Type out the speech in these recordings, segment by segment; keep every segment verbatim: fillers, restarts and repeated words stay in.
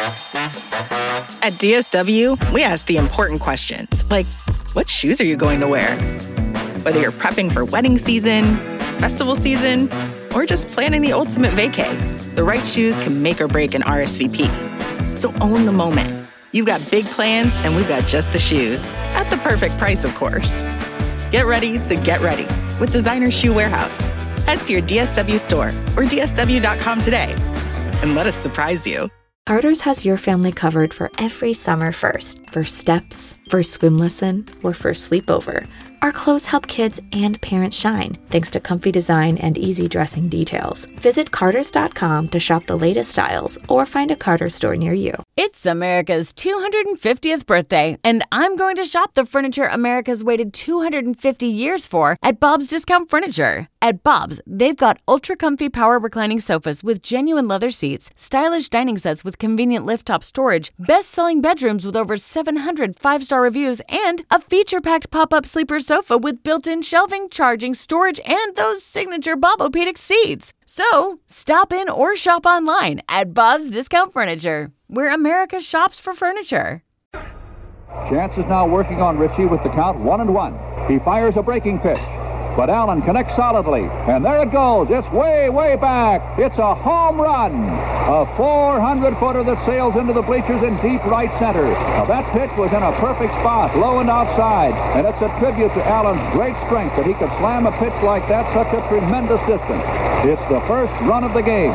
At D S W, we ask the important questions, like, what shoes are you going to wear? Whether you're prepping for wedding season, festival season, or just planning the ultimate vacay, the right shoes can make or break an R S V P. So own the moment. You've got big plans, and we've got just the shoes. At the perfect price, of course. Get ready to get ready with Designer Shoe Warehouse. Head to your D S W store or D S W dot com today and let us surprise you. Carter's has your family covered for every summer first. First steps, first swim lesson, or first sleepover. Our clothes help kids and parents shine, thanks to comfy design and easy dressing details. Visit Carter's dot com to shop the latest styles or find a Carter's store near you. It's America's two hundred fiftieth birthday, and I'm going to shop the furniture America's waited two hundred fifty years for at Bob's Discount Furniture. At Bob's, they've got ultra-comfy power reclining sofas with genuine leather seats, stylish dining sets with convenient lift-top storage, best-selling bedrooms with over seven hundred five-star reviews, and a feature-packed pop-up sleeper sofa with built-in shelving, charging, storage, and those signature Bob-O-Pedic seats. So, stop in or shop online at Bob's Discount Furniture, where America shops for furniture. Chance is now working on Richie with the count one and one. He fires a breaking pitch, but Allen connects solidly, and there it goes. It's way, way back. It's a home run. A four hundred footer that sails into the bleachers in deep right center. Now, that pitch was in a perfect spot, low and outside, and it's a tribute to Allen's great strength that he could slam a pitch like that such a tremendous distance. It's the first run of the game.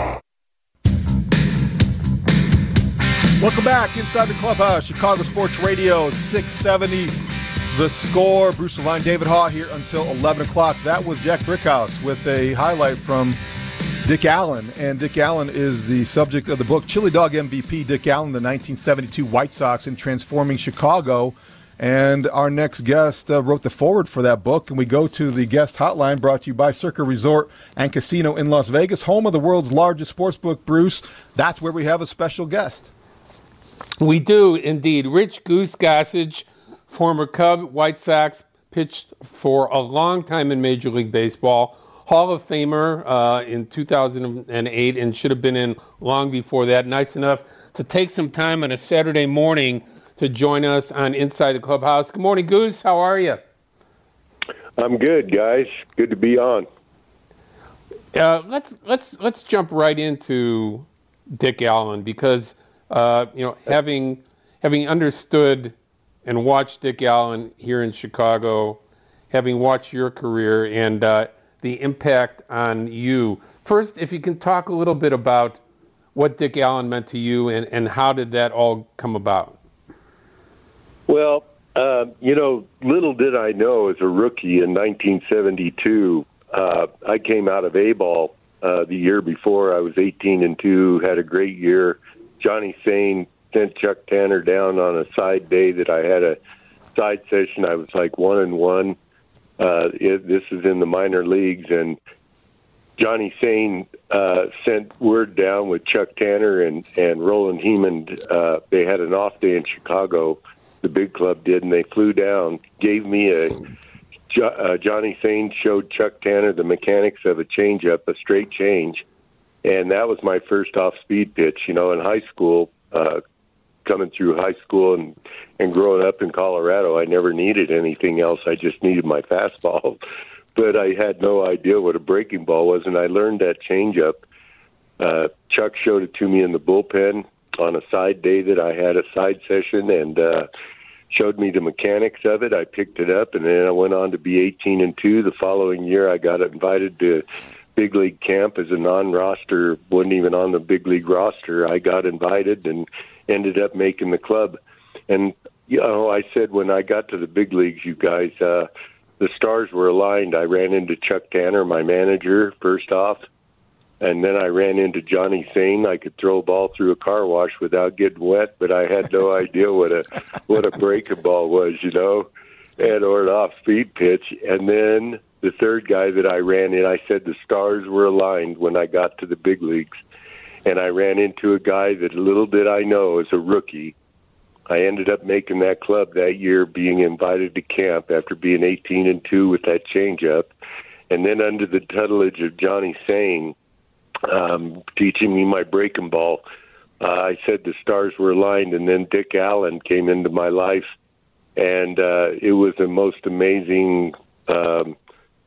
Welcome back inside the clubhouse. Chicago Sports Radio six seventy. The Score. Bruce Levine, David Haugh here until eleven o'clock. That was Jack Brickhouse with a highlight from Dick Allen. And Dick Allen is the subject of the book Chili Dog M V P, Dick Allen, the nineteen seventy-two White Sox in Transforming Chicago. And our next guest uh, wrote the foreword for that book. And we go to the guest hotline brought to you by Circa Resort and Casino in Las Vegas, home of the world's largest sports book. Bruce, that's where we have a special guest. We do indeed. Rich Goose Gossage, former Cub, White Sox, pitched for a long time in Major League Baseball. Hall of Famer uh, in two thousand eight and should have been in long before that. Nice enough to take some time on a Saturday morning to join us on Inside the Clubhouse. Good morning, Goose. How are you? I'm good, guys. Good to be on. Uh, let's let's let's jump right into Dick Allen because uh, you know having having understood and watched Dick Allen here in Chicago, having watched your career and uh, the impact on you. First, if you can talk a little bit about what Dick Allen meant to you and, and how did that all come about? Well, uh, you know, little did I know as a rookie in nineteen seventy-two, uh, I came out of A-ball uh, the year before. I was eighteen and two, had a great year. Johnny Sane sent Chuck Tanner down on a side day that I had a side session. I was like one and one. Uh, it, this is in the minor leagues, and Johnny Sane uh, sent word down with Chuck Tanner and, and Roland Heeman. Uh, they had an off day in Chicago, the big club did, and they flew down, gave me a uh, Johnny Sane showed Chuck Tanner the mechanics of a changeup, a straight change, and that was my first off-speed pitch. You know, in high school, uh, coming through high school and, and growing up in Colorado, I never needed anything else. I just needed my fastball. But I had no idea what a breaking ball was, and I learned that changeup. Uh, Chuck showed it to me in the bullpen on a side day that I had a side session, and uh, showed me the mechanics of it. I picked it up, and then I went on to be eighteen and two. The following year, I got invited to big league camp as a non-roster, wasn't even on the big league roster. I got invited and ended up making the club. And, you know, I said when I got to the big leagues, you guys, uh, the stars were aligned. I ran into Chuck Tanner, my manager, first off, and then I ran into Johnny Sane. I could throw a ball through a car wash without getting wet, but I had no idea what a what a breaking ball was, you know, and or an off-speed pitch. And then the third guy that I ran in, I said the stars were aligned when I got to the big leagues. And I ran into a guy that little did I know as a rookie. I ended up making that club that year, being invited to camp after being eighteen and two with that changeup. And then under the tutelage of Johnny Sane, um, teaching me my breaking ball, uh, I said the stars were aligned, and then Dick Allen came into my life, and uh, it was the most amazing um,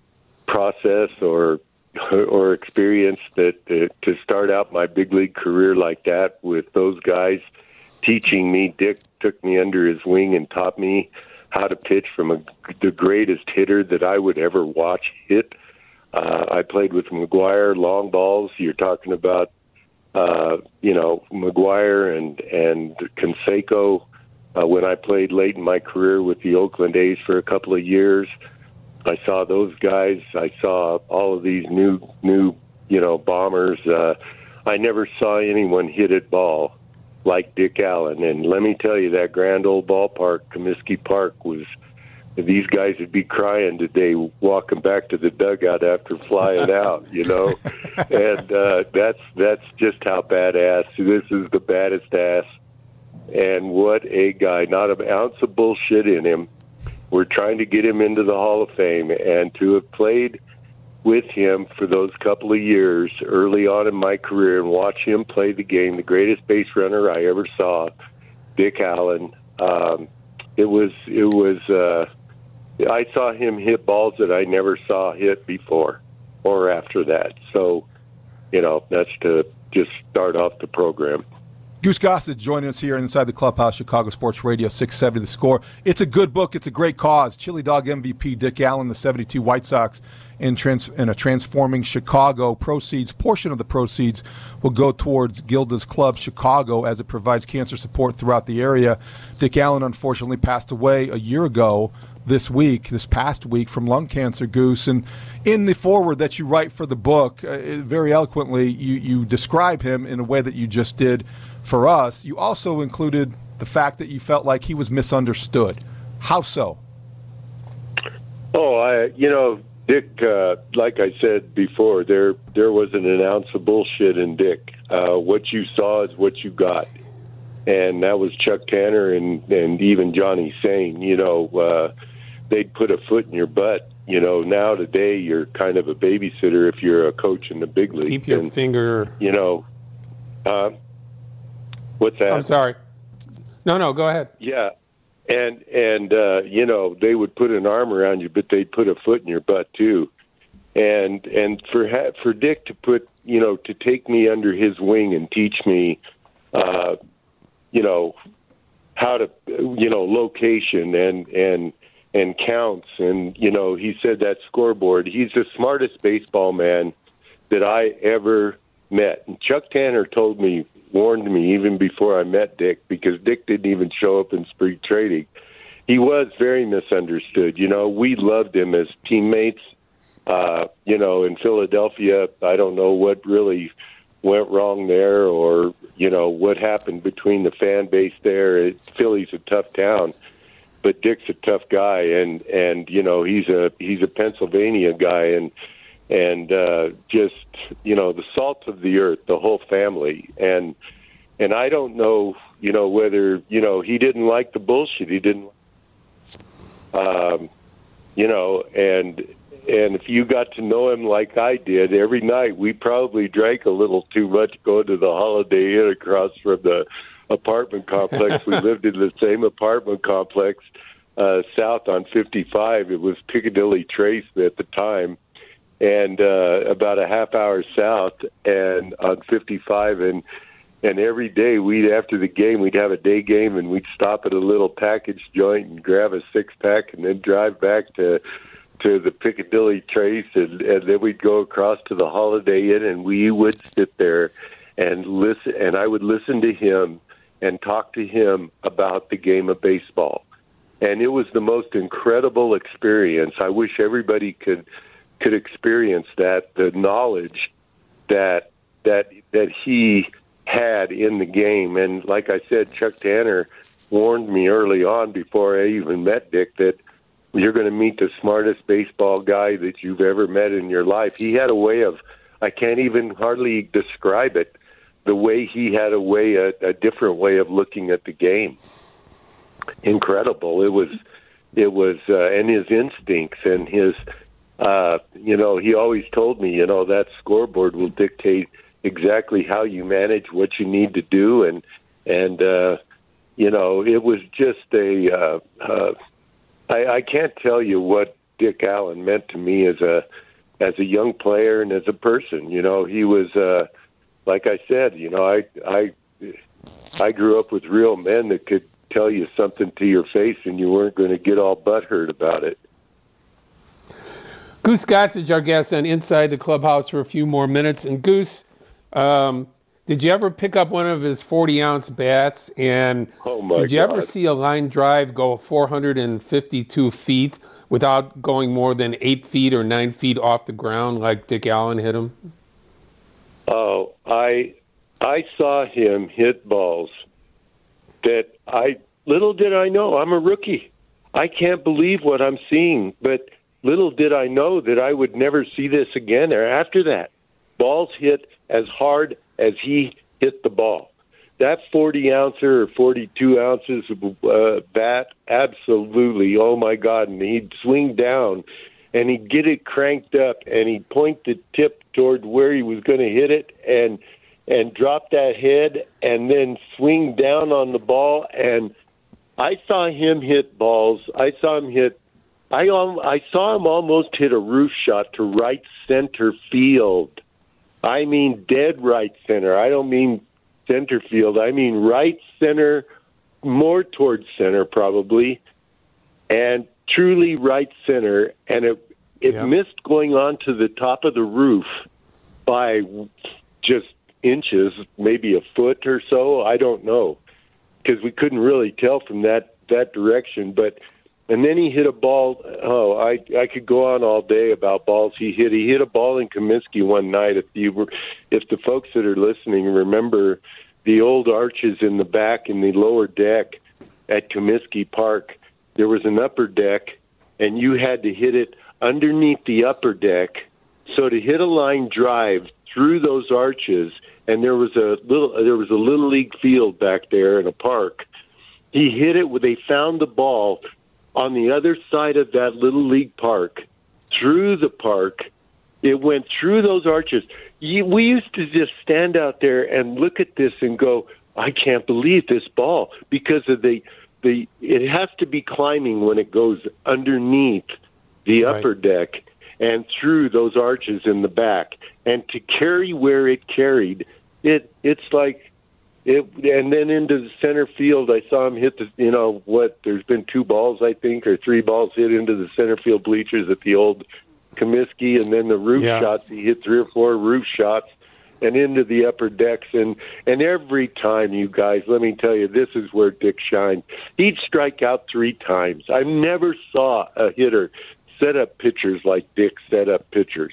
process or or experience that uh, to start out my big league career like that with those guys teaching me. Dick took me under his wing and taught me how to pitch from a, the greatest hitter that I would ever watch hit. Uh, I played with McGuire, long balls. You're talking about, uh, you know, McGuire and, and Canseco. Uh, when I played late in my career with the Oakland A's for a couple of years, I saw those guys. I saw all of these new, new, you know, bombers. Uh, I never saw anyone hit it ball like Dick Allen. And let me tell you, that grand old ballpark, Comiskey Park, was, these guys would be crying today walking back to the dugout after flying out, you know. And uh, that's that's just how badass. This is the baddest ass. And what a guy. Not an ounce of bullshit in him. We're trying to get him into the Hall of Fame, and to have played with him for those couple of years early on in my career and watch him play the game, the greatest base runner I ever saw, Dick Allen. Um, it was, it was, uh, I saw him hit balls that I never saw hit before or after that. So, you know, that's to just start off the program. Goose Gossett joining us here inside the clubhouse, Chicago Sports Radio, six seventy The Score. It's a good book. It's a great cause. Chili Dog M V P Dick Allen, the seventy-two White Sox, in, trans- in a transforming Chicago. Proceeds, portion of the proceeds will go towards Gilda's Club Chicago as it provides cancer support throughout the area. Dick Allen unfortunately passed away a year ago this week, this past week, from lung cancer, Goose. And in the foreword that you write for the book, uh, very eloquently, you, you describe him in a way that you just did for us. You also included the fact that you felt like he was misunderstood. How so? Oh, I, you know, Dick, uh, like I said before, there there wasn't an ounce of bullshit in Dick. Uh, what you saw is what you got. And that was Chuck Tanner and, and even Johnny Sane. You know, uh, they'd put a foot in your butt. You know, now today you're kind of a babysitter if you're a coach in the big league. Keep your and, finger. You know, uh, what's that? I'm sorry. No, no, go ahead. Yeah. And, and uh, you know, they would put an arm around you, but they'd put a foot in your butt too. And and for ha- for Dick to put, you know, to take me under his wing and teach me, uh, you know, how to, you know, location and, and, and counts. And, you know, he said that scoreboard. He's the smartest baseball man that I ever met. And Chuck Tanner told me, warned me even before I met Dick, because Dick didn't even show up in spring training. He was very misunderstood. You know, we loved him as teammates. Uh, you know, in Philadelphia, I don't know what really went wrong there, or, you know, what happened between the fan base there. It, Philly's a tough town, but Dick's a tough guy, and, and you know, he's a he's a Pennsylvania guy, and and uh, just, you know, the salt of the earth, the whole family. And and I don't know, you know, whether, you know, he didn't like the bullshit. He didn't, um, you know, and and if you got to know him like I did, every night we probably drank a little too much going to the Holiday Inn across from the apartment complex. We lived in the same apartment complex uh, south on fifty-five. It was Piccadilly Trace at the time. And uh, about a half hour south and on fifty-five, and and every day we'd, after the game, we'd have a day game, and we'd stop at a little package joint and grab a six pack, and then drive back to to the Piccadilly Trace, and, and then we'd go across to the Holiday Inn, and we would sit there and listen, and I would listen to him and talk to him about the game of baseball, and it was the most incredible experience. I wish everybody could. could experience that, the knowledge that that that he had in the game. And like I said, Chuck Tanner warned me early on before I even met Dick that you're going to meet the smartest baseball guy that you've ever met in your life. He had a way of, I can't even hardly describe it, the way he had a way, a, a different way of looking at the game. Incredible. It was, it was, uh, and his instincts and his, Uh, you know, he always told me, you know, that scoreboard will dictate exactly how you manage what you need to do, and and uh, you know, it was just a. Uh, uh, I, I can't tell you what Dick Allen meant to me as a as a young player and as a person. You know, he was uh, like I said. You know, I I I grew up with real men that could tell you something to your face, and you weren't going to get all butthurt about it. Goose Gossage, our guest on Inside the Clubhouse for a few more minutes. And Goose, um, did you ever pick up one of his forty-ounce bats? And oh my did you God. ever see a line drive go four hundred fifty-two feet without going more than eight feet or nine feet off the ground like Dick Allen hit him? Oh, I I saw him hit balls that I little did I know. I'm a rookie. I can't believe what I'm seeing, but little did I know that I would never see this again or after that. Balls hit as hard as he hit the ball. That forty-ouncer or forty-two ounces of uh, bat, absolutely, oh, my God. And he'd swing down, and he'd get it cranked up, and he'd point the tip toward where he was going to hit it and and drop that head and then swing down on the ball. And I saw him hit balls. I saw him hit I um, I saw him almost hit a roof shot to right center field. I mean dead right center. I don't mean center field. I mean right center, more towards center probably, and truly right center. And it it yeah. missed going on to the top of the roof by just inches, maybe a foot or so. I don't know, because we couldn't really tell from that, that direction. But and then he hit a ball. Oh, I I could go on all day about balls he hit. He hit a ball in Comiskey one night. If you were, if the folks that are listening remember the old arches in the back in the lower deck at Comiskey Park, there was an upper deck, and you had to hit it underneath the upper deck. So to hit a line drive through those arches, and there was a little there was a little league field back there in a park. He hit it where they found the ball on the other side of that little league park, through the park. It went through those arches. You, we used to just stand out there and look at this and go, I can't believe this ball, because of the the it has to be climbing when it goes underneath the Right. upper deck and through those arches in the back, and to carry where it carried, it it's like it. And then into the center field, I saw him hit the, you know what? There's been two balls, I think, or three balls hit into the center field bleachers at the old Comiskey, and then the roof Yeah. shots. He hit three or four roof shots and into the upper decks, and and every time, you guys, let me tell you, this is where Dick shined. He'd strike out three times. I never saw a hitter set up pitchers like Dick set up pitchers.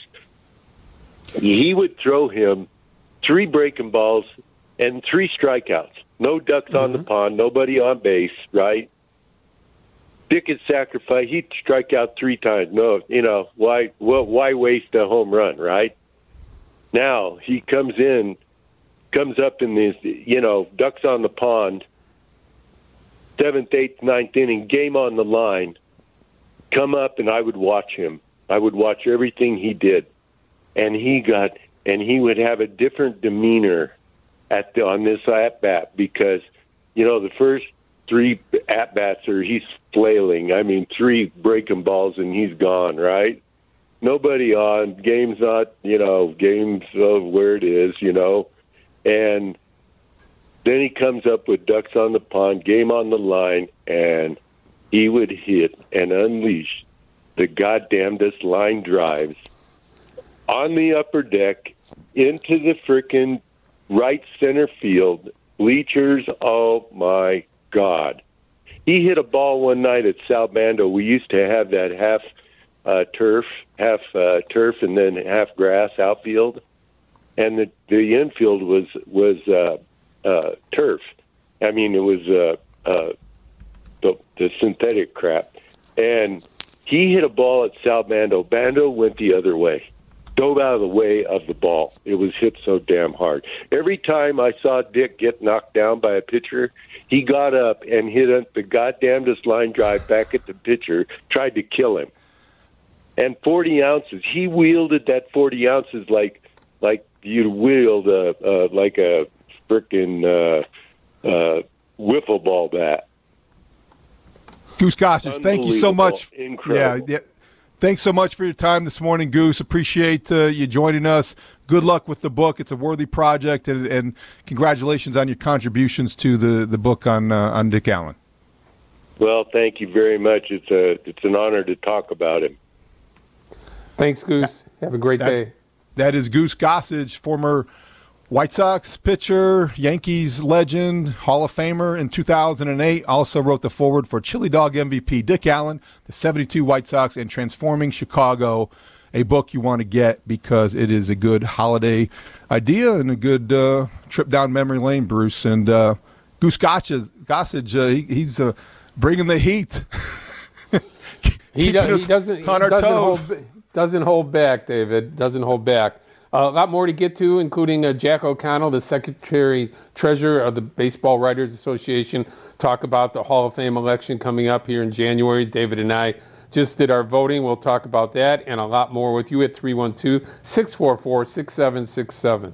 He would throw him three breaking balls and three strikeouts. No ducks mm-hmm. on the pond, nobody on base, right? Dick would sacrifice. He'd strike out three times. No, you know, why, well, why waste a home run, right? Now he comes in, comes up in this, you know, ducks on the pond, seventh, eighth, ninth inning, game on the line. Come up, and I would watch him. I would watch everything he did, and he got, and he would have a different demeanor at the, on this at bat, because, you know, the first three at bats are he's flailing. I mean, three breaking balls and he's gone. Right? Nobody on. Game's not, you know, game's of where it is, you know, and then he comes up with ducks on the pond, game on the line, and he would hit and unleash the goddamnedest line drives on the upper deck into the frickin' right center field bleachers. Oh, my God. He hit a ball one night at Sal Bando. We used to have that half uh, turf, half uh, turf and then half grass outfield. And the, the infield was, was uh, uh, turf. I mean, it was uh, uh, the, the synthetic crap. And he hit a ball at Sal Bando. Bando went the other way, dove out of the way of the ball. It was hit so damn hard. Every time I saw Dick get knocked down by a pitcher, he got up and hit the goddamnedest line drive back at the pitcher, tried to kill him. And forty ounces, he wielded that forty ounces like like you'd wield uh, uh, like a frickin' uh, uh, wiffle ball bat. Goose Gossage, thank you so much. Incredible. Yeah, yeah. Thanks so much for your time this morning, Goose. Appreciate uh, you joining us. Good luck with the book. It's a worthy project, and, and congratulations on your contributions to the, the book on uh, on Dick Allen. Well, thank you very much. It's a it's an honor to talk about him. Thanks, Goose. Have a great that, day. That is Goose Gossage, former White Sox pitcher, Yankees legend, Hall of Famer in two thousand eight. Also wrote the foreword for Chili Dog M V P Dick Allen, the seventy-two White Sox, and Transforming Chicago, a book you want to get because it is a good holiday idea and a good uh, trip down memory lane, Bruce. And uh, Goose Gossage, Gossage uh, he, he's uh, bringing the heat. he, does, he doesn't, on he our doesn't, toes. hold, doesn't hold back, David. Doesn't hold back. Uh, a lot more to get to, including uh, Jack O'Connell, the Secretary Treasurer of the Baseball Writers Association, talk about the Hall of Fame election coming up here in January. David and I just did our voting. We'll talk about that and a lot more with you at three one two, six four four, six seven six seven.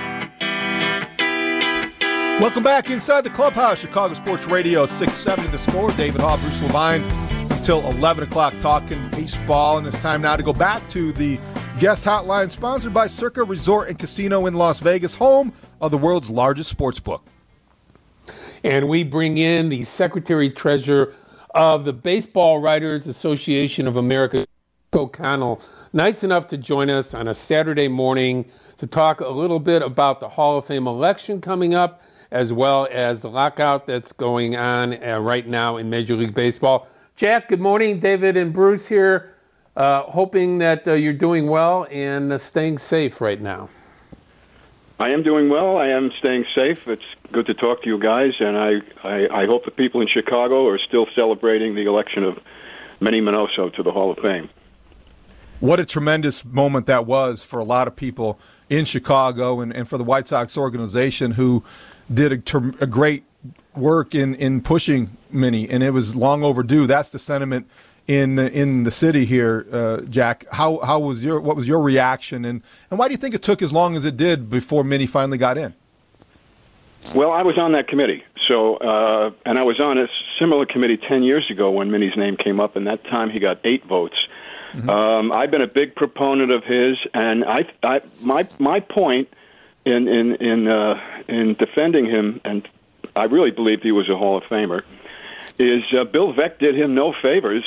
Welcome back inside the clubhouse. Chicago Sports Radio six seventy The Score. David Hall, Bruce Levine, until eleven o'clock talking baseball. And it's time now to go back to the guest hotline, sponsored by Circa Resort and Casino in Las Vegas, home of the world's largest sports book. And we bring in the Secretary Treasurer of the Baseball Writers Association of America, O'Connell, nice enough to join us on a Saturday morning to talk a little bit about the Hall of Fame election coming up, as well as the lockout that's going on uh, right now in Major League Baseball. Jack, good morning. David and Bruce here. Uh, hoping that uh, you're doing well and uh, staying safe right now. I am doing well. I am staying safe. It's good to talk to you guys, and I, I, I hope the people in Chicago are still celebrating the election of Manny Minoso to the Hall of Fame. What a tremendous moment that was for a lot of people in Chicago and, and for the White Sox organization, who did a, ter- a great work in, in pushing Manny, and it was long overdue. That's the sentiment in in the city here, uh, Jack. How how was your what was your reaction, and, and why do you think it took as long as it did before Manny finally got in? Well, I was on that committee, so uh, and I was on a similar committee ten years ago when Manny's name came up, and that time he got eight votes. Mm-hmm. Um, I've been a big proponent of his, and I, I my my point in in in uh, in defending him, and I really believed he was a Hall of Famer, is uh, Bill Veeck did him no favors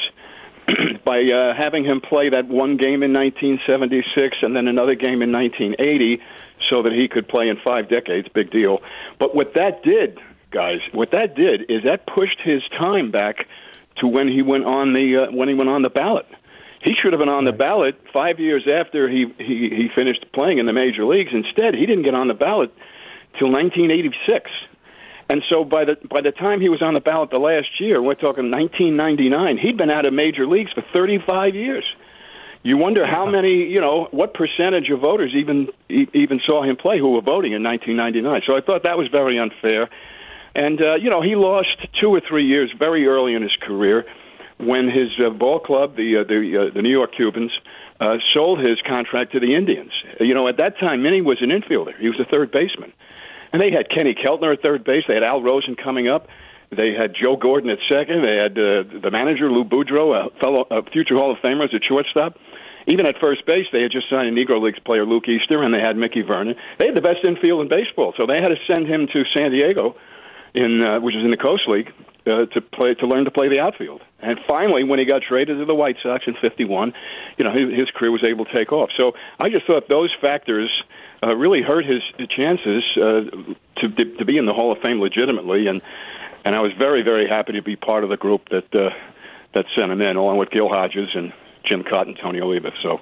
by uh, having him play that one game in nineteen seventy-six and then another game in nineteen eighty so that he could play in five decades. Big deal. But what that did, guys, what that did is that pushed his time back to when he went on the uh, when he went on the ballot. He should have been on the ballot five years after he, he, he finished playing in the major leagues. Instead, he didn't get on the ballot till nineteen eighty-six. And so by the by the time he was on the ballot the last year, we're talking nineteen ninety-nine, he'd been out of major leagues for thirty-five years. You wonder how many, you know, what percentage of voters even even saw him play who were voting in nineteen ninety-nine. So I thought that was very unfair. And, uh, you know, he lost two or three years very early in his career when his uh, ball club, the uh, the, uh, the New York Cubans, uh, sold his contract to the Indians. You know, at that time, Manny was an infielder. He was a third baseman. And they had Kenny Keltner at third base. They had Al Rosen coming up. They had Joe Gordon at second. They had uh, the manager, Lou Boudreau, a fellow, a future Hall of Famer, as a shortstop. Even at first base, they had just signed a Negro Leagues player, Luke Easter, and they had Mickey Vernon. They had the best infield in baseball, so they had to send him to San Diego, in uh, which is in the Coast League, uh, to play to learn to play the outfield. And finally, when he got traded to the White Sox in fifty-one, you know, his, his career was able to take off. So I just thought those factors Uh, really hurt his chances uh, to to be in the Hall of Fame legitimately, and and I was very very happy to be part of the group that uh, that sent him in, along with Gil Hodges and Jim Cott and Tony Oliva. So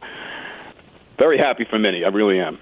very happy for Manny, I really am.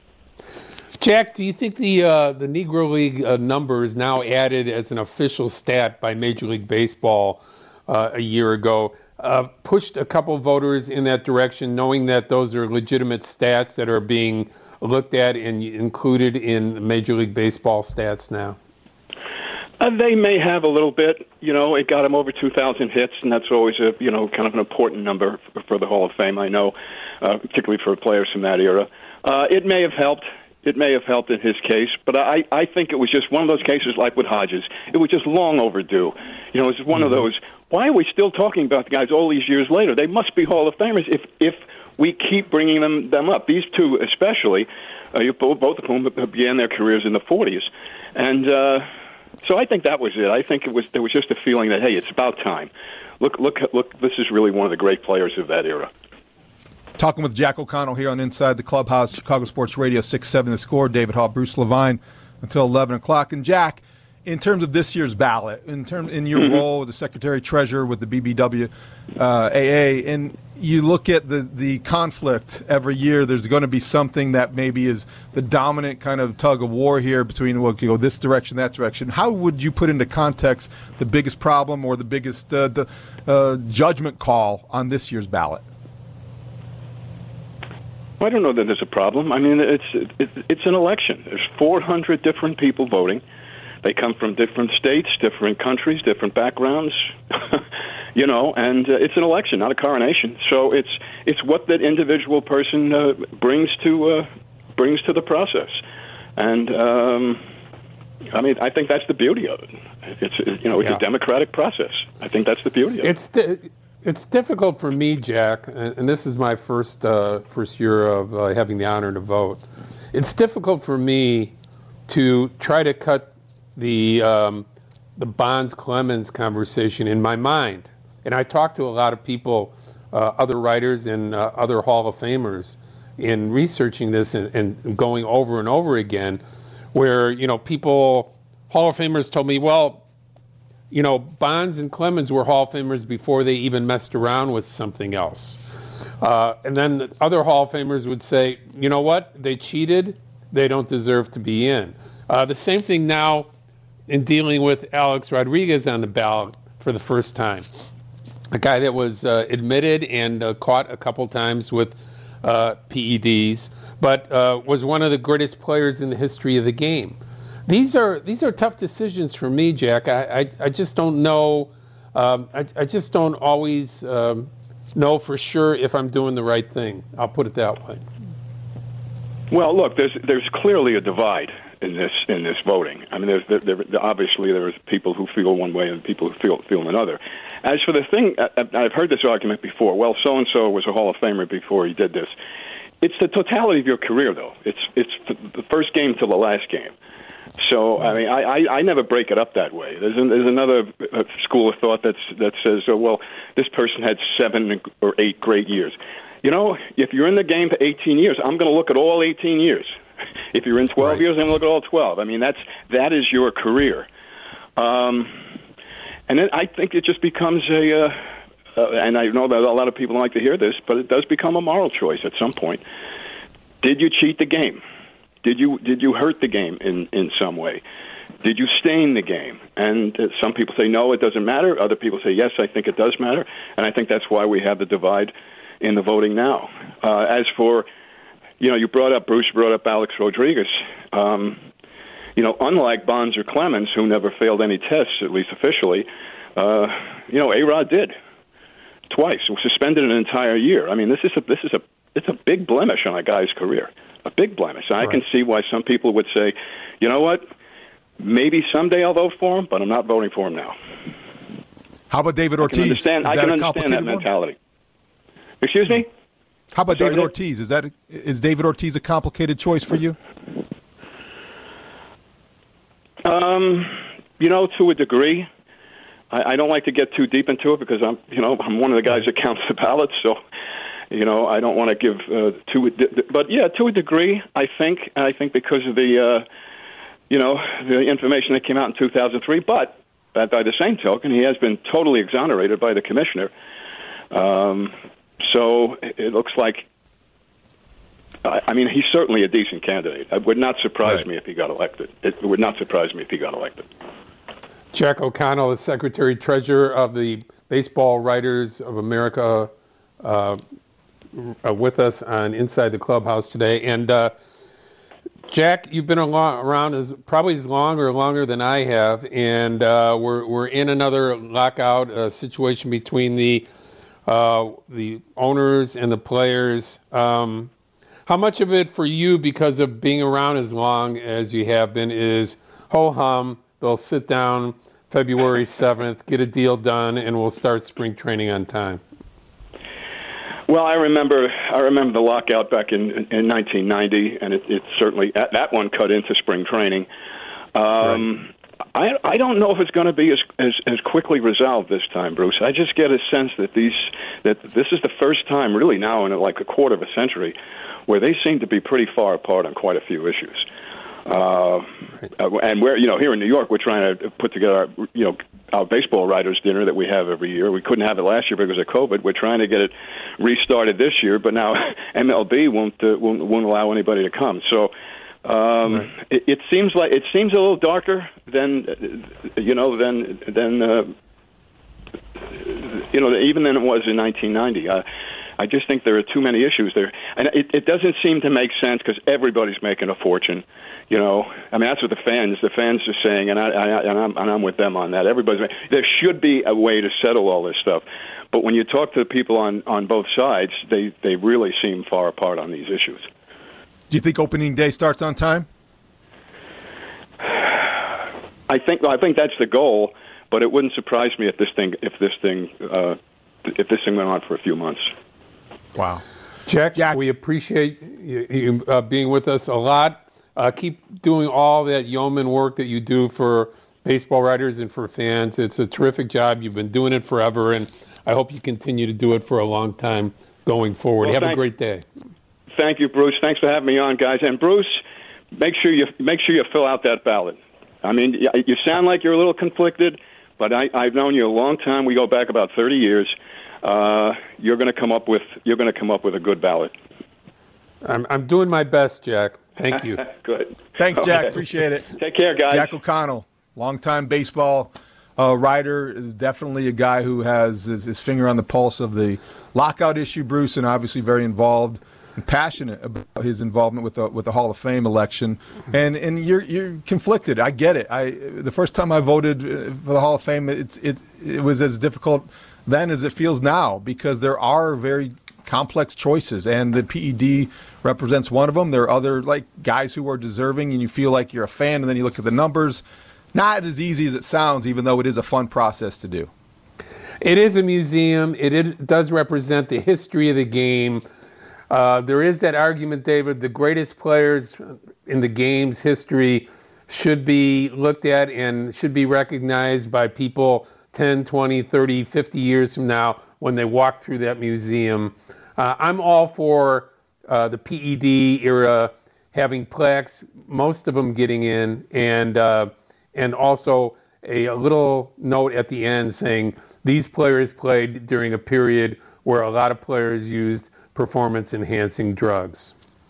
Jack, do you think the uh, the Negro League uh, number is now added as an official stat by Major League Baseball uh, a year ago uh, pushed a couple voters in that direction, knowing that those are legitimate stats that are being looked at and included in Major League Baseball stats now? Uh, they may have a little bit. You know, it got them over two thousand hits, and that's always a, you know, kind of an important number for, for the Hall of Fame, I know, uh, particularly for players from that era. Uh, it may have helped. it may have helped in his case, but I, I think it was just one of those cases like with Hodges. It was just long overdue. You know, it was one of those, why are we still talking about the guys all these years later? They must be Hall of Famers if if we keep bringing them, them up. These two especially, uh, both of whom began their careers in the forties. And uh, so I think that was it. I think it was there was just a feeling that, hey, it's about time. Look, look, look! This is really one of the great players of that era. Talking with Jack O'Connell here on Inside the Clubhouse, Chicago Sports Radio six seven The Score. David Hall, Bruce Levine until eleven o'clock. And Jack, in terms of this year's ballot, in term in your mm-hmm. role as the Secretary Treasurer with the B B W uh, A A, and you look at the, the conflict every year, there's going to be something that maybe is the dominant kind of tug of war here between, well, you go this direction, that direction. How would you put into context the biggest problem or the biggest uh, the, uh, judgment call on this year's ballot? I don't know that there's a problem. I mean, it's it, it's an election. There's four hundred different people voting. They come from different states, different countries, different backgrounds, you know, and uh, it's an election, not a coronation. So it's it's what that individual person uh, brings to uh, brings to the process, and um, I mean, I think that's the beauty of it. It's you know, it's yeah. a democratic process. I think that's the beauty of it's it. Di- It's difficult for me, Jack, and this is my first uh, first year of uh, having the honor to vote. It's difficult for me to try to cut the um, the Bonds-Clemens conversation in my mind. And I talked to a lot of people, uh, other writers and uh, other Hall of Famers, in researching this and, and going over and over again, where, you know, people, Hall of Famers told me, well, you know, Bonds and Clemens were Hall of Famers before they even messed around with something else. Uh, and then the other Hall of Famers would say, you know what, they cheated, they don't deserve to be in. Uh, the same thing now in dealing with Alex Rodriguez on the ballot for the first time. A guy that was uh, admitted and uh, caught a couple times with uh, P E Ds, but uh, was one of the greatest players in the history of the game. These are these are tough decisions for me, Jack. I, I, I just don't know. Um, I, I just don't always um, know for sure if I'm doing the right thing. I'll put it that way. Well, look, there's there's clearly a divide in this in this voting. I mean, there's there, there, obviously there's people who feel one way and people who feel feel another. As for the thing, I, I've heard this argument before. Well, so and so was a Hall of Famer before he did this. It's the totality of your career, though. It's it's the first game to the last game. So, I mean, I, I, I never break it up that way. There's, an, there's another uh, school of thought that's, that says, oh, well, this person had seven or eight great years. You know, if you're in the game for eighteen years, I'm going to look at all eighteen years. If you're in twelve right. years, I'm going to look at all twelve. I mean, that's that is your career. Um, and then I think it just becomes a, uh, uh, and I know that a lot of people don't like to hear this, but it does become a moral choice at some point. Did you cheat the game? Did you did you hurt the game in, in some way? Did you stain the game? And uh, some people say, no, it doesn't matter. Other people say, yes, I think it does matter. And I think that's why we have the divide in the voting now. Uh, as for, you know, you brought up, Bruce brought up Alex Rodriguez. Um, you know, unlike Bonds or Clemens, who never failed any tests, at least officially, uh, you know, A-Rod did twice. Was suspended an entire year. I mean, this is a this is a it's a big blemish on a guy's career. A big blemish. I right. can see why some people would say, you know what, maybe someday I'll vote for him, but I'm not voting for him now. How about David Ortiz? I can understand, I can understand that mentality. One? Excuse me? How about Sorry, David Ortiz? Is that is David Ortiz a complicated choice for you? Um, you know, to a degree. I, I don't like to get too deep into it because I'm, you know, I'm one of the guys that counts the ballots, so. You know, I don't want to give uh, to it, but yeah, to a degree, I think. I think because of the, uh, you know, the information that came out in two thousand three. But by the same token, he has been totally exonerated by the commissioner. Um, so it looks like, I, I mean, he's certainly a decent candidate. It would not surprise right. me if he got elected. It would not surprise me if he got elected. Jack O'Connell is Secretary Treasurer of the Baseball Writers of America. Uh, Uh, with us on Inside the Clubhouse today. And uh, Jack, you've been along, around as probably as long or longer than I have, and uh, we're we're in another lockout uh, situation between the uh, the owners and the players. Um, How much of it for you, because of being around as long as you have been, is ho-hum, they'll sit down February seventh, get a deal done, and we'll start spring training on time? Well, I remember I remember the lockout back in, in nineteen ninety, and it, it certainly, that, that one cut into spring training. Um, right. I, I don't know if it's going to be as, as, as quickly resolved this time, Bruce. I just get a sense that these that this is the first time, really now in like a quarter of a century, where they seem to be pretty far apart on quite a few issues. Uh, and we're, you know, here in New York, we're trying to put together, our, you know, our baseball writers' dinner that we have every year. We couldn't have it last year because of COVID. We're trying to get it restarted this year, but now M L B won't uh, won't, won't allow anybody to come. So um, right. it, it seems like it seems a little darker than, you know, than than uh, you know, even than it was in nineteen ninety. Uh, I just think there are too many issues there, and it, it doesn't seem to make sense because everybody's making a fortune. You know, I mean, that's what the fans, the fans are saying, and I, I and I'm and I'm with them on that. Everybody's there should be a way to settle all this stuff, but when you talk to the people on, on both sides, they, they really seem far apart on these issues. Do you think opening day starts on time? I think I think that's the goal, but it wouldn't surprise me if this thing if this thing uh, if this thing went on for a few months. Wow, Jack, Jack. we appreciate you, you uh, being with us a lot. Uh, keep doing all that yeoman work that you do for baseball writers and for fans. It's a terrific job. You've been doing it forever, and I hope you continue to do it for a long time going forward. Well, Have a great day. Thank you, Bruce. Thanks for having me on, guys. And Bruce, make sure you make sure you fill out that ballot. I mean, you sound like you're a little conflicted, but I, I've known you a long time. We go back about thirty years. Uh, you're going to come up with you're going to come up with a good ballot. I'm I'm doing my best, Jack. Thank you. Good. Thanks, Jack. Okay. Appreciate it. Take care, guys. Jack O'Connell, longtime baseball uh, writer, is definitely a guy who has his, his finger on the pulse of the lockout issue, Bruce, and obviously very involved and passionate about his involvement with the with the Hall of Fame election. And and you're you're conflicted. I get it. I the first time I voted for the Hall of Fame, it's it it was as difficult then as it feels now, because there are very complex choices, and the P E D represents one of them. There are other like guys who are deserving, and you feel like you're a fan, and then you look at the numbers. Not as easy as it sounds, even though it is a fun process to do. It is a museum. It, it does represent the history of the game. Uh, there is that argument, David, the greatest players in the game's history should be looked at and should be recognized by people ten, twenty, thirty, fifty years from now when they walk through that museum. Uh, I'm all for uh, the P E D era having plaques, most of them getting in, and uh, and also a, a little note at the end saying these players played during a period where a lot of players used performance-enhancing drugs.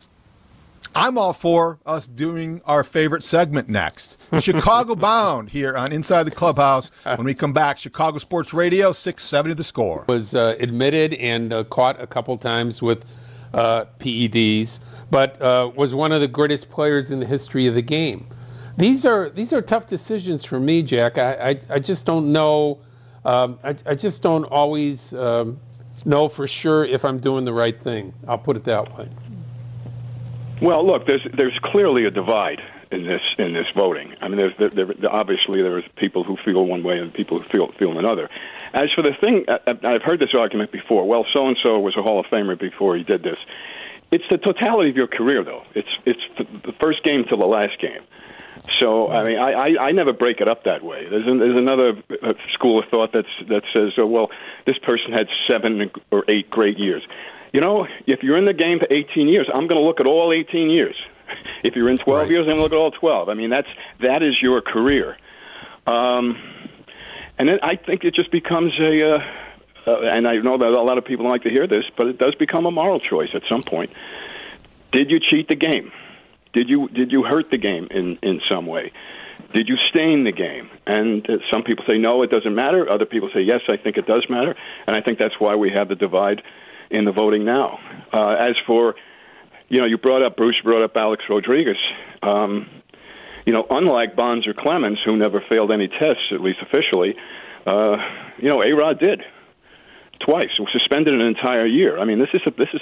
I'm all for us doing our favorite segment next. Chicago Bound here on Inside the Clubhouse. When we come back, Chicago Sports Radio, six seventy The Score. Was uh, admitted and uh, caught a couple times with uh, P E Ds, but uh, was one of the greatest players in the history of the game. These are these are tough decisions for me, Jack. I, I, I just don't know. Um, I, I just don't always um, know for sure if I'm doing the right thing. I'll put it that way. Well, look, there's there's clearly a divide in this in this voting. I mean, there's there, there, obviously there's people who feel one way and people who feel feel another. As for the thing, I, I've heard this argument before. Well, so and so was a Hall of Famer before he did this. It's the totality of your career, though. It's it's the first game to the last game. So I mean, I, I, I never break it up that way. There's an, there's another school of thought that's that says, oh, well, this person had seven or eight great years. You know, if you're in the game for eighteen years, I'm going to look at all eighteen years. If you're in twelve right. years, I'm going to look at all twelve. I mean, that's that is your career. Um, and then I think it just becomes a, uh, uh, and I know that a lot of people don't like to hear this, but it does become a moral choice at some point. Did you cheat the game? Did you did you hurt the game in, in some way? Did you stain the game? And uh, some people say, no, it doesn't matter. Other people say, yes, I think it does matter. And I think that's why we have the divide in the voting now. Uh, as for, you know, you brought up, Bruce brought up Alex Rodriguez. Um, you know, unlike Bonds or Clemens, who never failed any tests, at least officially, uh, you know, A-Rod did twice. Was suspended an entire year. I mean, this is a, this is a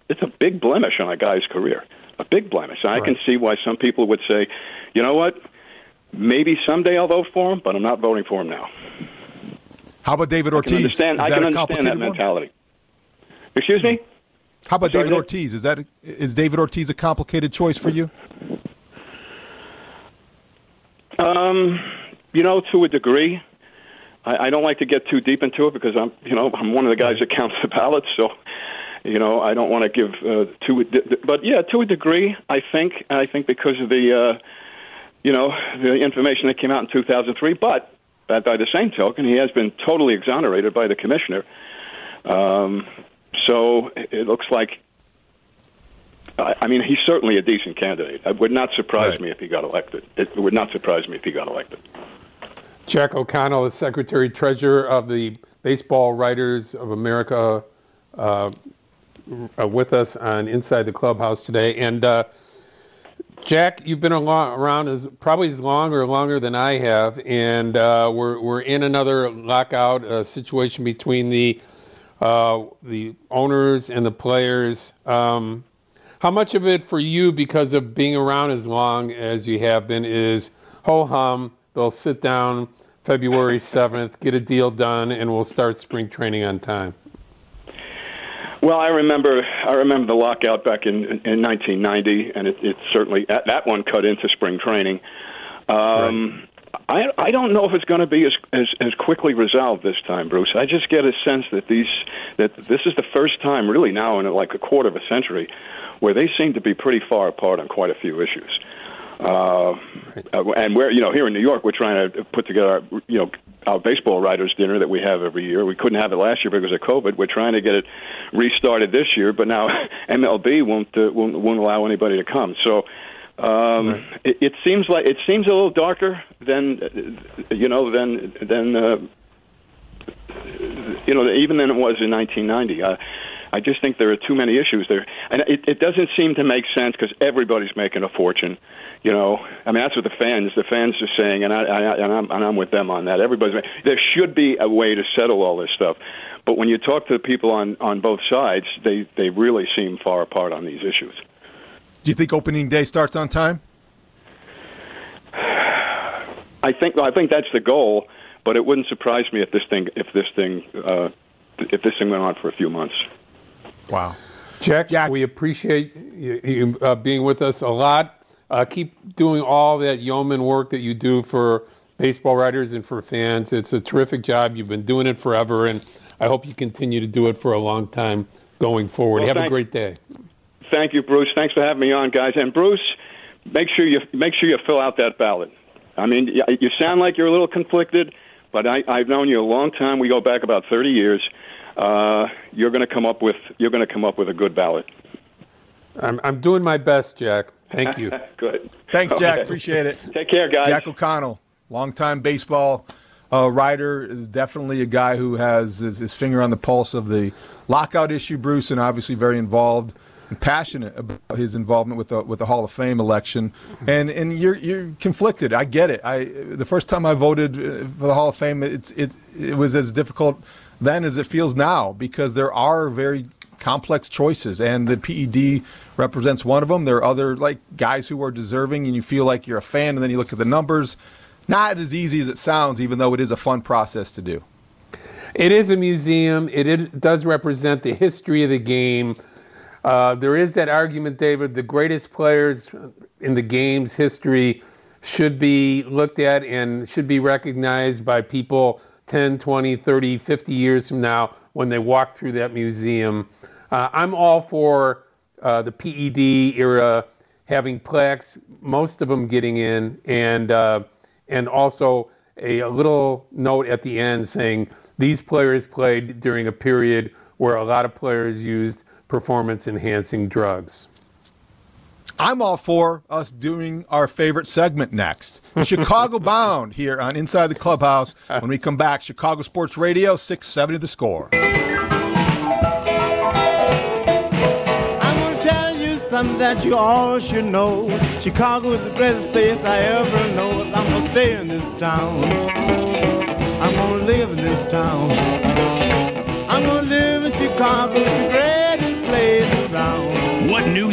it's a big blemish on a guy's career, a big blemish. And right. I can see why some people would say, you know what, maybe someday I'll vote for him, but I'm not voting for him now. How about David Ortiz? I can understand, I can understand that mentality. One? Excuse me? How about Sorry, David Ortiz? Is that is David Ortiz a complicated choice for you? Um, you know, to a degree. I, I don't like to get too deep into it because I'm, you know, I'm one of the guys that counts the ballots. So, you know, I don't want to give uh, too. But yeah, to a degree, I think. I think because of the, uh, you know, the information that came out in two thousand three. But by the same token, he has been totally exonerated by the commissioner. Um, so it looks like. I mean, he's certainly a decent candidate. It would not surprise right. me if he got elected. It would not surprise me if he got elected. Jack O'Connell is Secretary-Treasurer of the Baseball Writers of America uh, with us on Inside the Clubhouse today. And, uh, Jack, you've been around as probably as long or longer than I have, and uh, we're we're in another lockout uh, situation between the uh, the owners and the players. Um, How much of it for you, because of being around as long as you have been, is ho-hum, they'll sit down February seventh, get a deal done, and we'll start spring training on time? Well, I remember I remember the lockout back in, in nineteen ninety, and it, it certainly, that, that one cut into spring training. Um, right. I, I don't know if it's going to be as, as, as quickly resolved this time, Bruce. I just get a sense that these that this is the first time, really now in like a quarter of a century, where they seem to be pretty far apart on quite a few issues. Uh, and we're, you know, here in New York, we're trying to put together, our, you know, our baseball writers' dinner that we have every year. We couldn't have it last year because of COVID. We're trying to get it restarted this year, but now M L B won't uh, won't, won't allow anybody to come. So um, right. it, it seems like it seems a little darker than, you know, than than uh, you know, even than it was in nineteen ninety. Uh, I just think there are too many issues there, and it, it doesn't seem to make sense because everybody's making a fortune. You know, I mean, that's what the fans, the fans are saying, and I, I and I'm and I'm with them on that. Everybody's there should be a way to settle all this stuff, but when you talk to the people on, on both sides, they, they really seem far apart on these issues. Do you think opening day starts on time? I think I think that's the goal, but it wouldn't surprise me if this thing if this thing uh, if this thing went on for a few months. Wow, Jack, Jack. we appreciate you, you uh, being with us a lot. Uh, keep doing all that yeoman work that you do for baseball writers and for fans. It's a terrific job. You've been doing it forever, and I hope you continue to do it for a long time going forward. Well, Have thank, a great day. Thank you, Bruce. Thanks for having me on, guys. And Bruce, make sure you make sure you fill out that ballot. I mean, you sound like you're a little conflicted, but I, I've known you a long time. We go back about thirty years. Uh, you're going to come up with you're going to come up with a good ballot. I'm I'm doing my best, Jack. Thank you. Good. Thanks, Jack. Okay. Appreciate it. Take care, guys. Jack O'Connell, longtime baseball uh, writer, is definitely a guy who has his, his finger on the pulse of the lockout issue, Bruce, and obviously very involved and passionate about his involvement with the with the Hall of Fame election. And and you're you're conflicted. I get it. I the first time I voted for the Hall of Fame, it's it it was as difficult then as it feels now because there are very complex choices, and the P E D represents one of them. There are other like guys who are deserving, and you feel like you're a fan, and then you look at the numbers. Not as easy as it sounds, even though it is a fun process to do. It is a museum. It, it does represent the history of the game. Uh, there is that argument, David, the greatest players in the game's history should be looked at and should be recognized by people ten, twenty, thirty, fifty years from now when they walk through that museum. Uh, I'm all for uh, the P E D era having plaques, most of them getting in, and uh, and also a, a little note at the end saying these players played during a period where a lot of players used performance-enhancing drugs. I'm all for us doing our favorite segment next. Chicago Bound here on Inside the Clubhouse. When we come back, Chicago Sports Radio, six seventy The Score. Something that you all should know. Chicago is the greatest place I ever know. I'm gonna stay in this town. I'm gonna live in this town. I'm gonna live in Chicago. It's the greatest place around.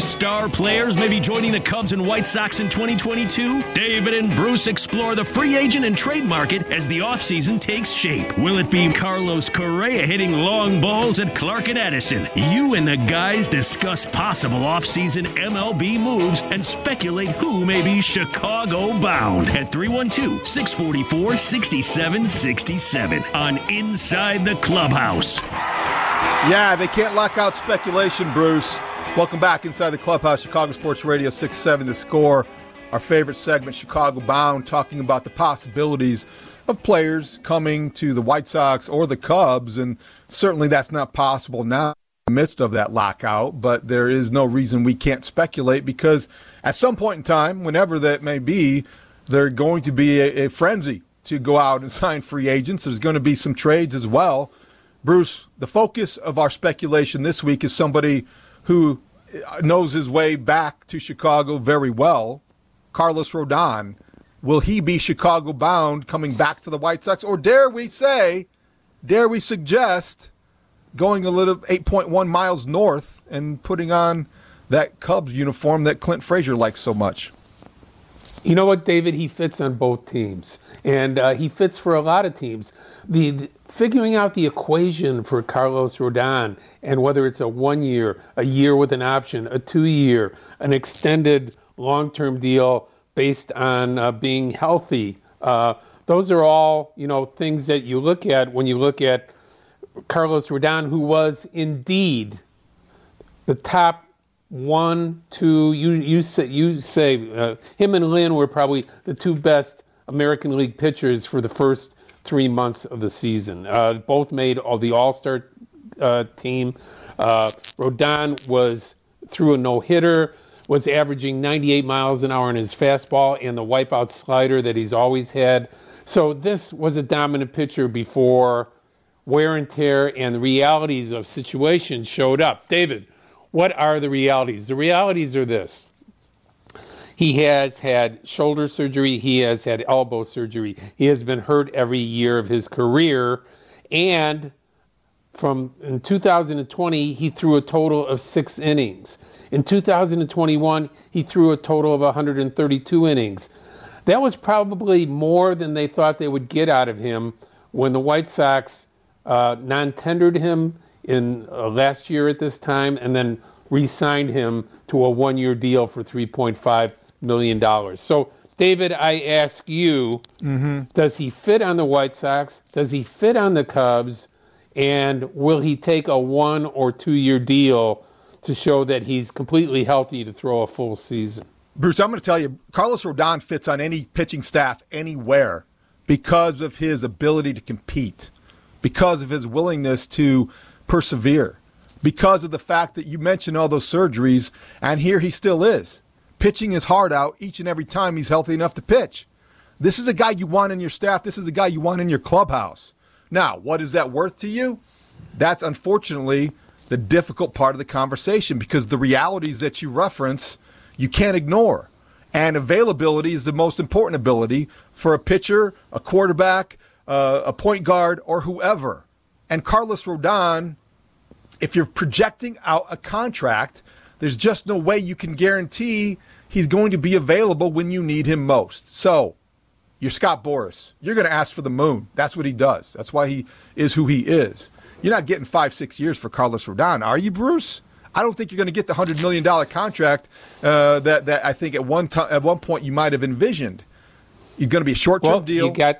star players may be joining the Cubs and White Sox in twenty twenty-two? David and Bruce explore the free agent and trade market as the offseason takes shape. Will it be Carlos Correa hitting long balls at Clark and Addison? You and the guys discuss possible offseason M L B moves and speculate who may be Chicago bound at three one two, six four four, six seven six seven on Inside the Clubhouse. Yeah, they can't lock out speculation, Bruce. Welcome back inside the Clubhouse, Chicago Sports Radio six seven The Score. Our favorite segment, Chicago Bound, talking about the possibilities of players coming to the White Sox or the Cubs, and certainly that's not possible now in the midst of that lockout, but there is no reason we can't speculate because at some point in time, whenever that may be, there's going to be a, a frenzy to go out and sign free agents. There's going to be some trades as well. Bruce, the focus of our speculation this week is somebody who knows his way back to Chicago very well, Carlos Rodon. Will he be Chicago bound coming back to the White Sox? Or dare we say, dare we suggest going a little eight point one miles north and putting on that Cubs uniform that Clint Frazier likes so much? You know what, David? He fits on both teams, and uh, he fits for a lot of teams. The, the figuring out the equation for Carlos Rodon, and whether it's a one-year, a year with an option, a two-year, an extended long-term deal based on uh, being healthy, uh, those are all, you know, things that you look at when you look at Carlos Rodon, who was indeed the top one, two, you you say, you say uh, him and Lynn were probably the two best American League pitchers for the first three months of the season. Uh, both made all the All-Star uh, team. Uh, Rodon was through a no-hitter, was averaging ninety-eight miles an hour in his fastball and the wipeout slider that he's always had. So this was a dominant pitcher before wear and tear and the realities of situations showed up. David, what are the realities? The realities are this. He has had shoulder surgery. He has had elbow surgery. He has been hurt every year of his career. And from in two thousand twenty, he threw a total of six innings. In two thousand twenty-one, he threw a total of one hundred thirty-two innings. That was probably more than they thought they would get out of him when the White Sox uh, non-tendered him in uh, last year at this time, and then re-signed him to a one-year deal for three point five million dollars. So, David, I ask you, mm-hmm. does he fit on the White Sox? Does he fit on the Cubs? And will he take a one- or two-year deal to show that he's completely healthy to throw a full season? Bruce, I'm going to tell you, Carlos Rodon fits on any pitching staff anywhere because of his ability to compete, because of his willingness to persevere, because of the fact that you mentioned all those surgeries, and here he still is, pitching his heart out each and every time he's healthy enough to pitch. This is a guy you want in your staff. This is a guy you want in your clubhouse. Now, what is that worth to you? That's unfortunately the difficult part of the conversation, because the realities that you reference, you can't ignore. And availability is the most important ability for a pitcher, a quarterback, uh, a point guard, or whoever. And Carlos Rodon, if you're projecting out a contract, there's just no way you can guarantee he's going to be available when you need him most. So, you're Scott Boras. You're going to ask for the moon. That's what he does. That's why he is who he is. You're not getting five, six years for Carlos Rodon, are you, Bruce? I don't think you're going to get the one hundred million dollars contract uh, that, that I think at one time, at one point you might have envisioned. You're going to be a short-term well, deal. You got,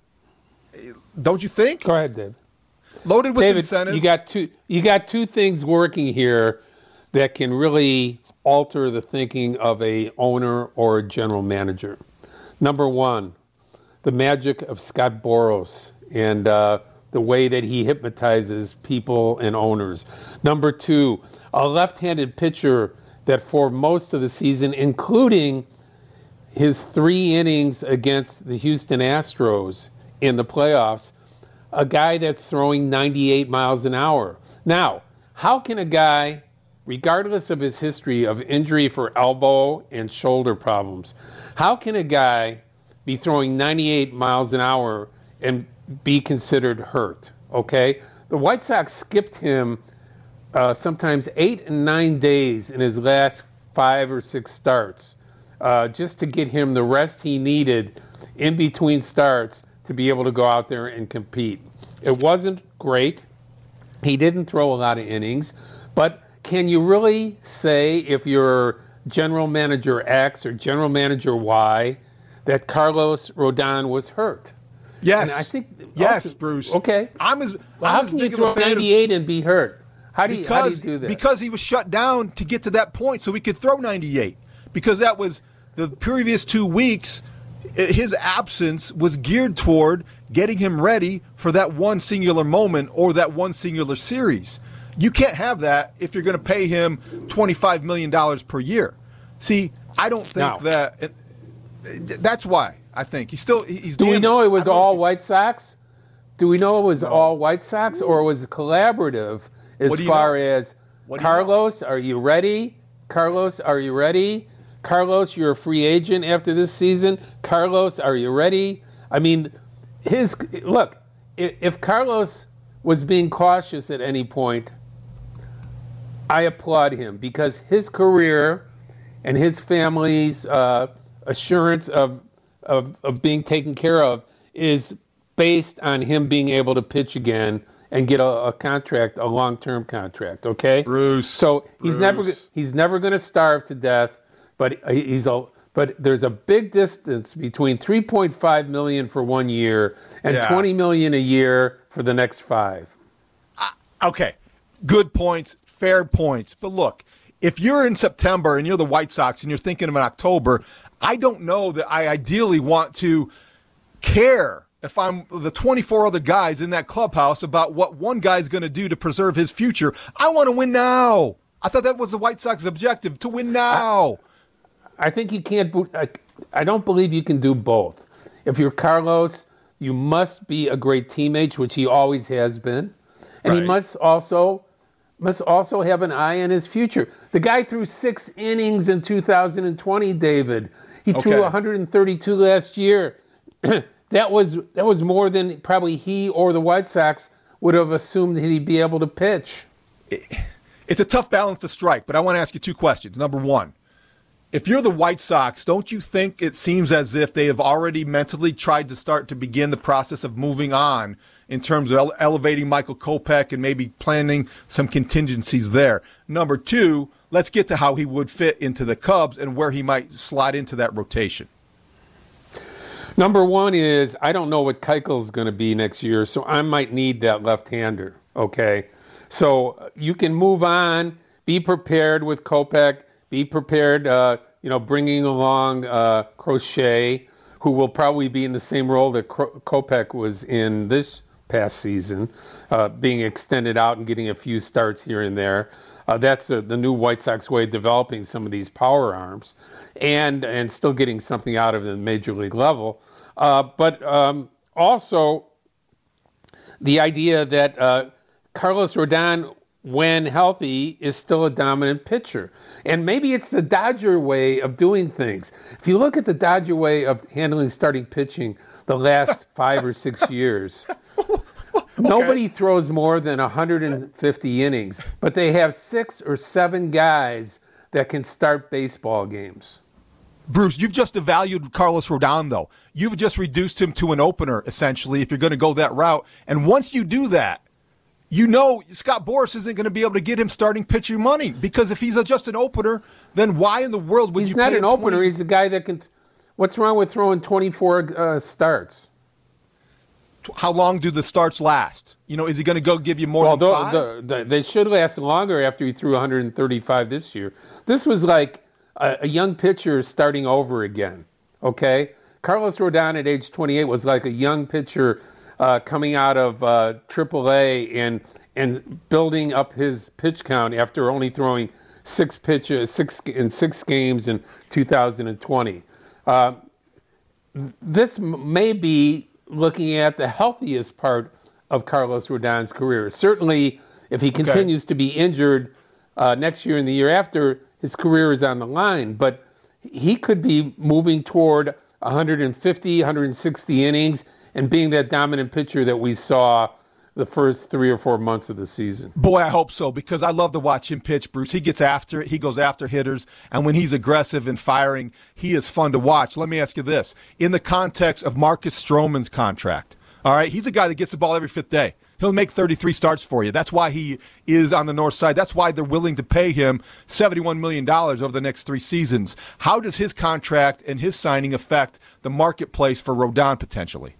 don't you think? Go ahead, Dave. Loaded with David, incentives. You got two. You got two things working here that can really alter the thinking of a owner or a general manager. Number one, the magic of Scott Boras and uh, the way that he hypnotizes people and owners. Number two, a left-handed pitcher that for most of the season, including his three innings against the Houston Astros in the playoffs, a guy that's throwing ninety-eight miles an hour. Now, how can a guy, regardless of his history of injury for elbow and shoulder problems, how can a guy be throwing ninety-eight miles an hour and be considered hurt? Okay? The White Sox skipped him uh, sometimes eight and nine days in his last five or six starts, uh, just to get him the rest he needed in between starts to be able to go out there and compete. It wasn't great. He didn't throw a lot of innings, but can you really say if you're general manager X or general manager Y that Carlos Rodon was hurt? Yes. And I think yes, also, Bruce. Okay. I'm as, well, I'm how as can big you throw of a fan ninety-eight of, and be hurt? How do you because, how do you do that? Because he was shut down to get to that point so he could throw ninety-eight. Because that was the previous two weeks, his absence was geared toward getting him ready for that one singular moment or that one singular series. You can't have that if you're going to pay him twenty-five million dollars per year. See, I don't think now, that it, that's why I think he's still he's. Do damn, we know it was all all White Sox? Do we know it was no. all White Sox, or was it collaborative as far know? as what Carlos, you know? are you ready? Carlos, are you ready? Carlos, you're a free agent after this season. Carlos, are you ready? I mean, his look, if Carlos was being cautious at any point, I applaud him because his career and his family's uh, assurance of, of of being taken care of is based on him being able to pitch again and get a, a contract, a long-term contract. Okay, Bruce. So he's Bruce. never he's never going to starve to death, but he's a but there's a big distance between three point five million for one year and yeah. twenty million a year for the next five. Uh, okay, good points, fair points. But look, if you're in September and you're the White Sox and you're thinking of an October, I don't know that I ideally want to care if I'm the twenty-four other guys in that clubhouse about what one guy's going to do to preserve his future. I want to win now. I thought that was the White Sox objective, to win now. I, I think you can't. I, I don't believe you can do both. If you're Carlos, you must be a great teammate, which he always has been, and right. he must also must also have an eye on his future. The guy threw six innings in two thousand twenty, David. He okay. threw one hundred thirty-two last year. That was that was more than probably he or the White Sox would have assumed that he'd be able to pitch. It's a tough balance to strike, but I want to ask you two questions. Number one, if you're the White Sox, don't you think it seems as if they have already mentally tried to start to begin the process of moving on in terms of ele- elevating Michael Kopech and maybe planning some contingencies there? Number two, let's get to how he would fit into the Cubs and where he might slide into that rotation. Number one is I don't know what Keuchel's going to be next year, so I might need that left-hander, okay? So you can move on, be prepared with Kopech, be prepared, uh, you know, bringing along uh, Crochet, who will probably be in the same role that Cro- Kopech was in this past season, uh, being extended out and getting a few starts here and there. Uh, that's uh, the new White Sox way of developing some of these power arms and and still getting something out of the major league level. Uh, but um, also the idea that uh, Carlos Rodon, when healthy, is still a dominant pitcher. And maybe it's the Dodger way of doing things. If you look at the Dodger way of handling starting pitching the last five or six years, okay. Nobody throws more than one hundred fifty innings, but they have six or seven guys that can start baseball games. Bruce, you've just devalued Carlos Rodon, though. You've just reduced him to an opener, essentially, if you're going to go that route. And once you do that, you know Scott Boras isn't going to be able to get him starting pitching money, because if he's a, just an opener, then why in the world would he's you not pay an him opener. twenty He's a guy that can – what's wrong with throwing twenty-four uh, starts? How long do the starts last? You know, is he going to go give you more well, than the, five? The, the, they should last longer after he threw one hundred thirty-five this year. This was like a, a young pitcher starting over again, okay? Carlos Rodon at age twenty-eight was like a young pitcher uh, coming out of uh, triple A and and building up his pitch count after only throwing six pitches six in six games in two thousand twenty. Uh, this m- may be looking at the healthiest part of Carlos Rodon's career. Certainly, if he continues okay. to be injured uh, next year and the year after, his career is on the line. But he could be moving toward one hundred fifty, one hundred sixty innings and being that dominant pitcher that we saw the first three or four months of the season. Boy, I hope so, because I love to watch him pitch, Bruce. He gets after it. He goes after hitters. And when he's aggressive and firing, he is fun to watch. Let me ask you this. In the context of Marcus Stroman's contract, all right, he's a guy that gets the ball every fifth day. He'll make thirty-three starts for you. That's why he is on the north side. That's why they're willing to pay him seventy-one million dollars over the next three seasons. How does his contract and his signing affect the marketplace for Rodon potentially?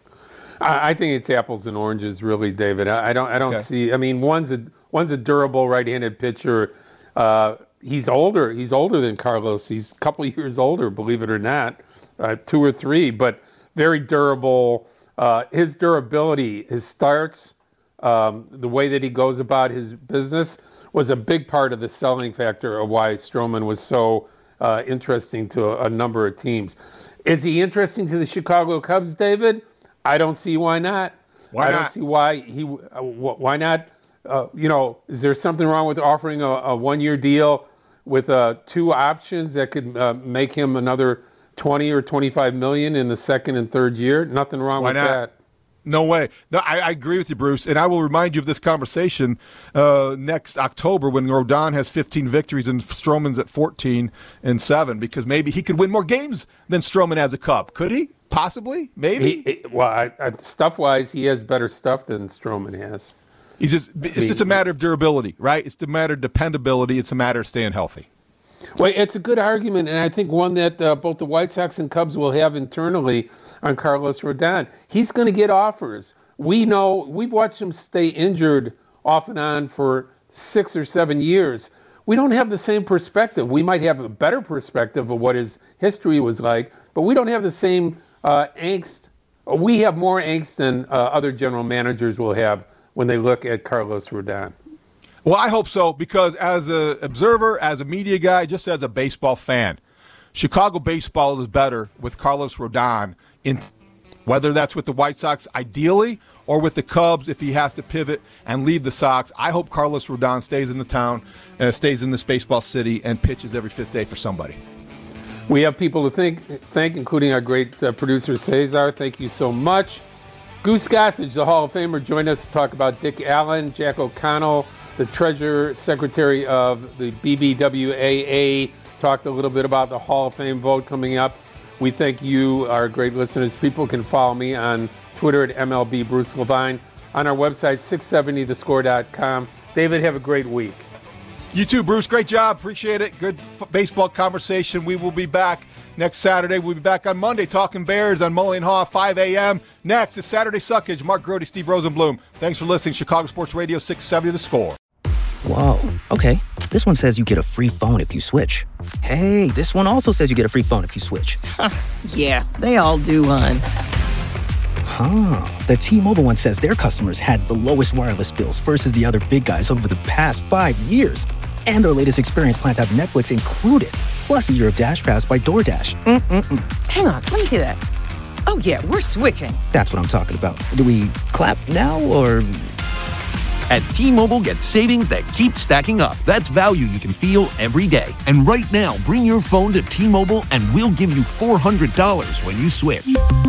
I think it's apples and oranges, really, David. I don't. I don't Okay. see. I mean, one's a one's a durable right-handed pitcher. Uh, he's older. He's older than Carlos. He's a couple of years older, believe it or not, uh, two or three. But very durable. Uh, his durability, his starts, um, the way that he goes about his business was a big part of the selling factor of why Stroman was so uh, interesting to a, a number of teams. Is he interesting to the Chicago Cubs, David? I don't see why not. Why I not? don't see why he. Uh, wh- why not? Uh, you know, is there something wrong with offering a, a one-year deal with uh, two options that could uh, make him another twenty or twenty-five million in the second and third year? Nothing wrong Why with not? that. No way. No, I, I agree with you, Bruce. And I will remind you of this conversation uh, next October when Rodon has fifteen victories and Stroman's at fourteen and seven, because maybe he could win more games than Stroman as a Cub. Could he? Possibly? Maybe? He, he- well, I, I, stuff-wise, he has better stuff than Stroman has. He's just. It's just a matter of durability, right? It's a matter of dependability. It's a matter of staying healthy. Well, it's a good argument, and I think one that uh, both the White Sox and Cubs will have internally on Carlos Rodon. He's going to get offers. We know, we've watched him stay injured off and on for six or seven years. We don't have the same perspective. We might have a better perspective of what his history was like, but we don't have the same uh, angst. We have more angst than uh, other general managers will have when they look at Carlos Rodon. Well, I hope so, because as an observer, as a media guy, just as a baseball fan, Chicago baseball is better with Carlos Rodon, in whether that's with the White Sox ideally or with the Cubs if he has to pivot and leave the Sox. I hope Carlos Rodon stays in the town, uh, stays in this baseball city, and pitches every fifth day for somebody. We have people to think, thank, including our great uh, producer, Cesar. Thank you so much. Goose Gossage, the Hall of Famer, joined us to talk about Dick Allen, Jack O'Connell, the Treasurer Secretary of the B B W A A, talked a little bit about the Hall of Fame vote coming up. We thank you, our great listeners. People can follow me on Twitter at M L B Bruce Levine, on our website, six seventy the score dot com. David, have a great week. You too, Bruce. Great job. Appreciate it. Good f- baseball conversation. We will be back next Saturday. We'll be back on Monday talking Bears on Mully and Haw, five a.m. Next is Saturday Suckage. Mark Grody, Steve Rosenblum. Thanks for listening. Chicago Sports Radio, six seventy The Score. Whoa, okay. This one says you get a free phone if you switch. Hey, this one also says you get a free phone if you switch. Yeah, they all do, hon. Huh. The T-Mobile one says their customers had the lowest wireless bills versus the other big guys over the past five years. And their latest experience plans have Netflix included, plus a year of Dash Pass by DoorDash. Mm-mm-mm. Hang on, let me see that. Oh, yeah, we're switching. That's what I'm talking about. Do we clap now or... At T-Mobile, get savings that keep stacking up. That's value you can feel every day. And right now, bring your phone to T-Mobile and we'll give you four hundred dollars when you switch.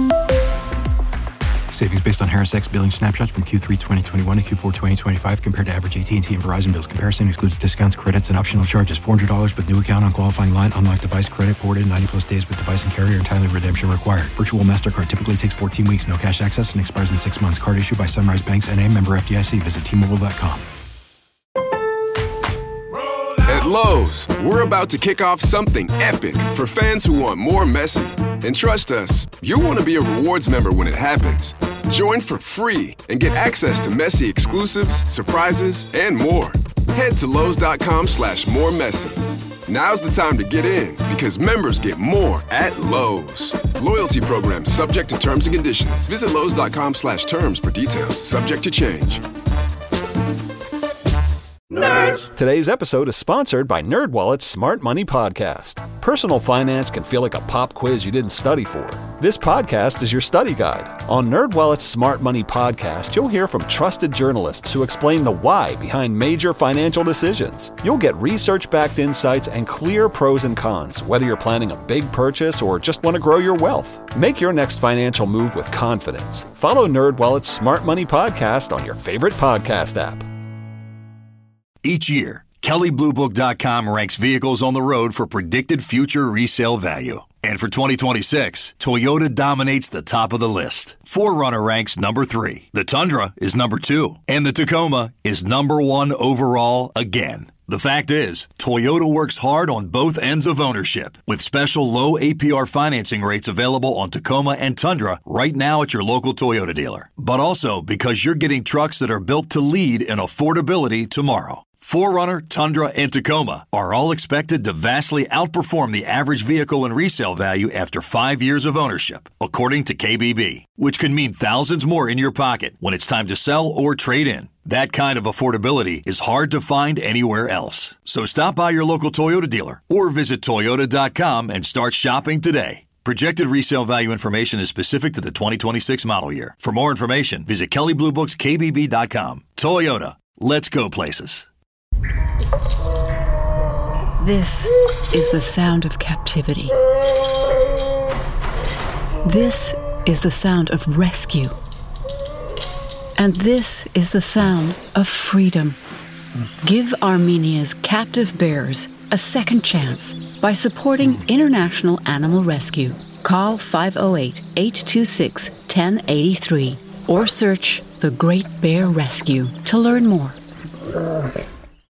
Savings based on Harris X billing snapshots from Q three twenty twenty-one to Q four twenty twenty-five compared to average A T and T and Verizon bills. Comparison excludes discounts, credits, and optional charges. four hundred dollars with new account on qualifying line. Unlocked device credit ported ninety plus days with device and carrier and timely redemption required. Virtual MasterCard typically takes fourteen weeks. No cash access and expires in six months. Card issued by Sunrise Banks N A, member F D I C. Visit T Mobile dot com. At Lowe's, we're about to kick off something epic for fans who want more Messi. And trust us, you'll want to be a rewards member when it happens. Join for free and get access to Messi exclusives, surprises, and more. Head to Lowe's dot com slash more Messi. Now's the time to get in because members get more at Lowe's. Loyalty program subject to terms and conditions. Visit Lowe's dot com slash terms for details. Subject to change. Nerds! Today's episode is sponsored by NerdWallet's Smart Money Podcast. Personal finance can feel like a pop quiz you didn't study for. This podcast is your study guide. On NerdWallet's Smart Money Podcast, you'll hear from trusted journalists who explain the why behind major financial decisions. You'll get research-backed insights and clear pros and cons, whether you're planning a big purchase or just want to grow your wealth. Make your next financial move with confidence. Follow NerdWallet's Smart Money Podcast on your favorite podcast app. Each year, Kelley Blue Book dot com ranks vehicles on the road for predicted future resale value. And for twenty twenty-six, Toyota dominates the top of the list. four runner ranks number three. The Tundra is number two. And the Tacoma is number one overall again. The fact is, Toyota works hard on both ends of ownership, with special low A P R financing rates available on Tacoma and Tundra right now at your local Toyota dealer. But also because you're getting trucks that are built to lead in affordability tomorrow. four runner, Tundra, and Tacoma are all expected to vastly outperform the average vehicle in resale value after five years of ownership, according to K B B, which can mean thousands more in your pocket when it's time to sell or trade in. That kind of affordability is hard to find anywhere else. So stop by your local Toyota dealer or visit Toyota dot com and start shopping today. Projected resale value information is specific to the twenty twenty-six model year. For more information, visit Kelley Blue Books K B B dot com. Toyota, let's go places. This is the sound of captivity. This is the sound of rescue. And this is the sound of freedom. Give Armenia's captive bears a second chance by supporting International Animal Rescue. Call five oh eight, eight two six, one oh eight three or search The Great Bear Rescue to learn more.